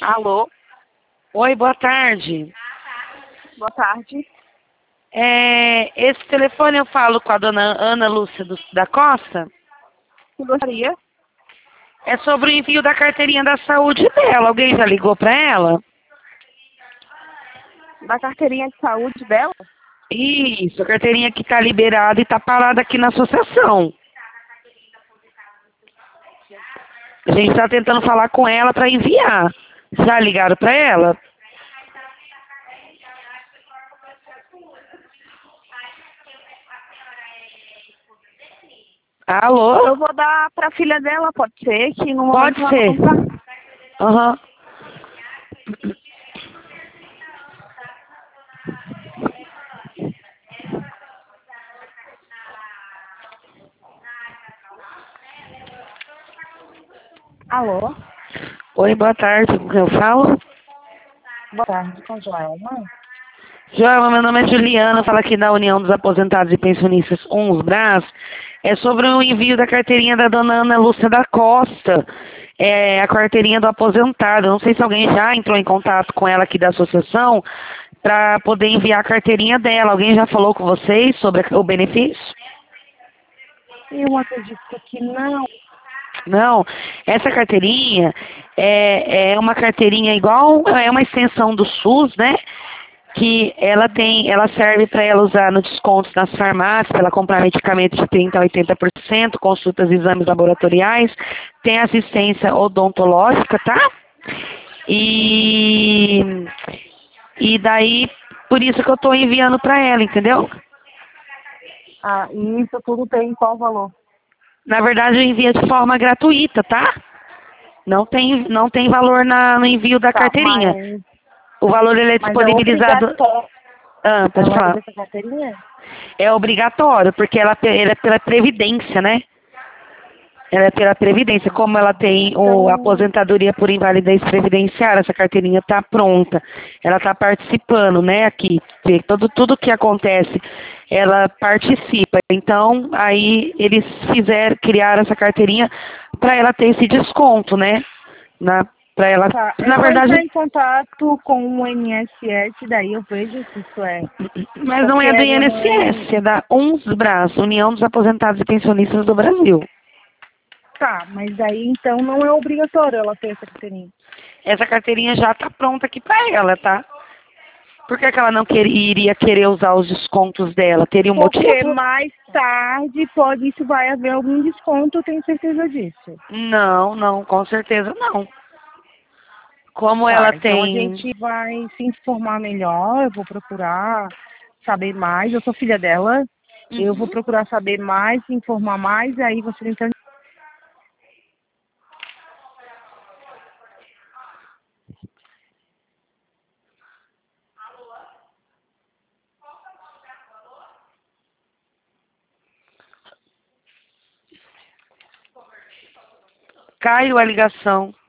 Alô, Oi, boa tarde. boa tarde. Esse telefone eu falo com a dona Ana Lúcia da Costa. Eu gostaria É sobre o envio da carteirinha da saúde dela. Alguém já ligou para ela? da carteirinha de saúde dela. Isso, a carteirinha que está liberada e está parada aqui na associação. A gente está tentando falar com ela para enviar. Já ligaram para ela? Alô? Eu vou dar para a filha dela, pode ser, que no momento Pode ela ser. não tá. Aham. Alô, Oi, boa tarde. Com quem eu falo? boa tarde, com Joelma. Joelma, meu nome é Juliana, falo aqui da União dos Aposentados e Pensionistas Uns Brás. É sobre o envio da carteirinha da dona Ana Lúcia da Costa. É a carteirinha do aposentado. Eu não sei se alguém já entrou em contato com ela aqui da associação para poder enviar a carteirinha dela. Alguém já falou com vocês sobre o benefício? Eu acredito que não. Não, essa carteirinha é uma carteirinha igual, é uma extensão do SUS, né? Que ela serve para ela usar no descontos nas farmácias, para ela comprar medicamentos de 30% a 80%, consultas e exames laboratoriais, tem assistência odontológica, tá? E, e daí, por isso que eu estou enviando para ela, entendeu? Ah, e isso tudo tem qual valor? Na verdade, eu envio de forma gratuita, tá? Não tem valor no envio da Tá, carteirinha. O valor ele é mas é disponibilizado. obrigatório Ah, pode ela ter falar. essa carteirinha? É obrigatório, porque ela é pela Previdência, né? Ela é pela Previdência. Como ela tem a Então, aposentadoria por invalidez previdenciária, essa carteirinha está pronta. Ela está participando, né, aqui. Tudo que acontece, ela participa. Então, aí eles criaram essa carteirinha para ela ter esse desconto, né? Para ela, tá, eu na vou verdade, entrar em contato com o INSS, daí eu vejo se isso é. mas não Porque é do a minha mãe. INSS, é da UNSBRAS, União dos Aposentados e Pensionistas do Brasil. Tá, mas daí então não é obrigatório ela ter essa carteirinha. Essa carteirinha já está pronta aqui para ela, tá? Por que ela não iria querer usar os descontos dela? Teria um Porque motivo? mais tarde isso vai haver algum desconto, eu tenho certeza disso. Não, não, com certeza não. Como ela Tá, então a tem. gente vai se informar melhor, eu vou procurar saber mais, eu sou filha dela, eu vou Uhum. procurar saber mais, se informar mais, e aí você então. Caiu a ligação.